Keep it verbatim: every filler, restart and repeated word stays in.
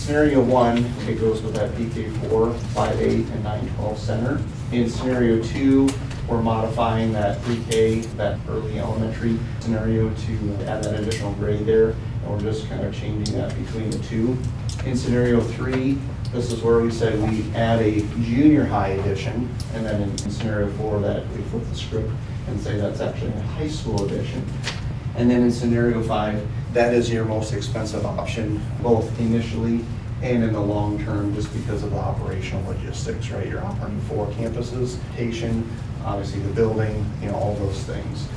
scenario one, it goes with that P K four, five eight, and nine twelve center. In scenario two, we're modifying that pre-K, that early elementary scenario to add that additional grade there, and we're just kind of changing that between the two. In scenario three, this is where we said we add a junior high edition, and then in, in scenario four that we flip the script and say that's actually a high school edition. And then in scenario five, that is your most expensive option, both initially and in the long term, just because of the operational logistics, right? You're operating four campuses, station, obviously the building, you know, all those things.